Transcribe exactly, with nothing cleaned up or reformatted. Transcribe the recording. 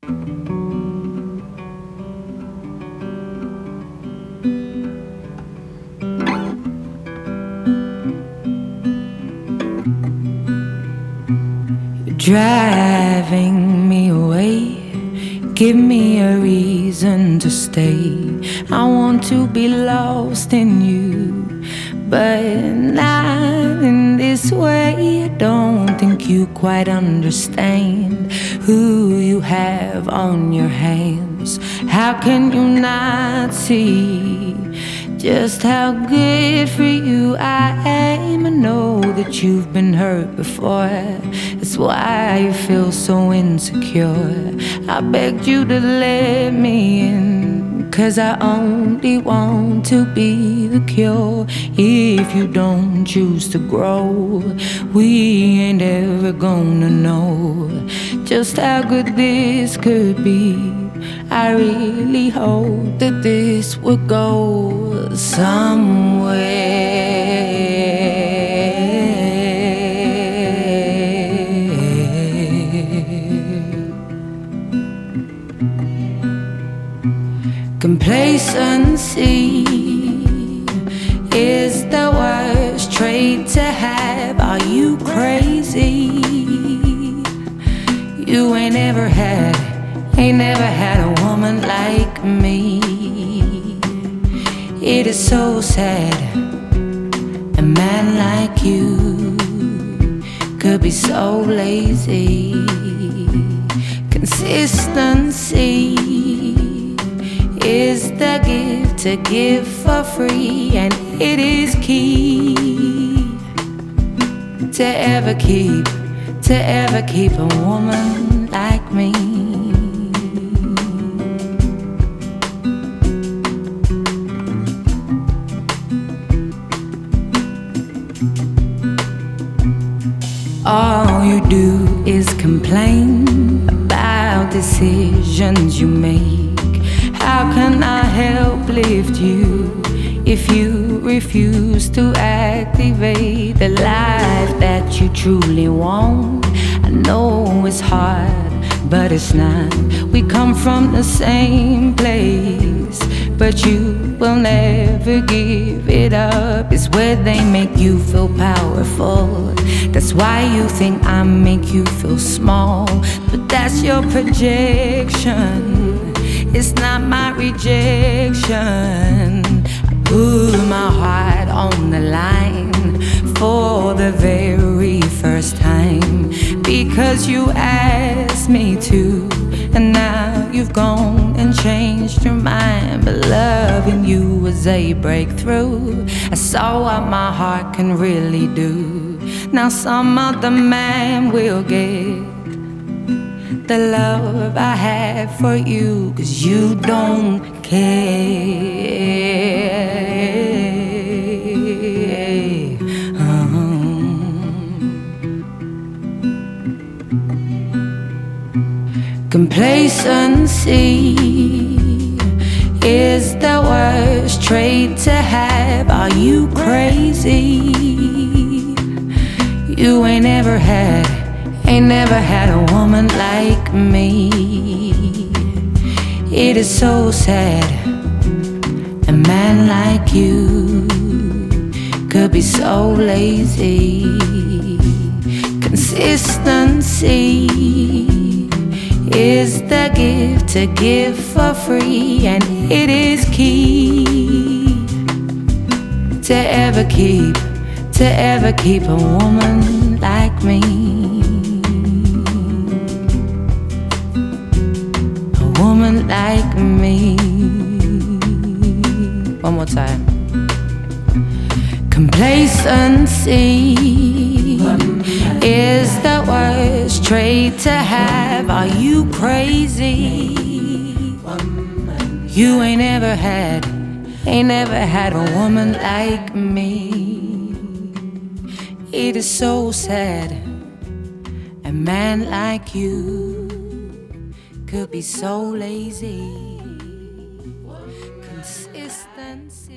Driving me away, give me a reason to stay. I want to be lost in you, but not in this way. I don't think you quite understand who you have on your hands. How can you not see just how good for you I am? I know that you've been hurt before. That's why you feel so insecure. I begged you to let me in, 'cause I only want to be the cure. If you don't choose to grow, we ain't ever gonna know just how good this could be. I really hope that this would go somewhere. Complacency is the worst trait to have. Are you crazy? You ain't ever had Ain't never had a woman like me. It is so sad a man like you could be so lazy. Consistency is the gift to give for free, and it is key to ever keep, to ever keep a woman like me. All you do is complain about decisions you make. How can I help lift you if you refuse to activate the life that you truly want? I know it's hard, but it's not. We come from the same place, but you will never give it up. It's where they make you feel powerful. That's why you think I make you feel small, but that's your projection. It's not my rejection. I put my heart on the line for the very first time, because you asked me to, and now you've gone and changed your mind. But loving you was a breakthrough. I saw what my heart can really do. Now some other man will get the love I have for you, 'cause you don't care. um. Complacency is the worst trait to have. Are you crazy? You ain't ever had Ain't never had a woman like me. It is so sad a man like you could be so lazy. Consistency is the gift to give for free, and it is key to ever keep, to ever keep a woman like me. Woman like me. One more time. Complacency is the worst trait to have. Are you crazy? You ain't ever had, ain't never had a woman like me. It is so sad a man like you could be so lazy. Consistency.